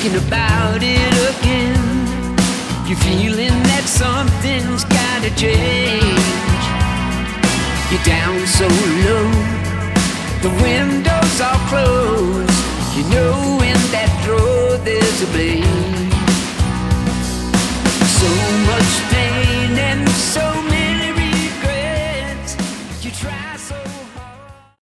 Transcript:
thinking about it again. You're feeling that something's gotta change. You're down so low, the windows are closed. You know in that drawer there's a blade. So much pain and so many regrets. You try so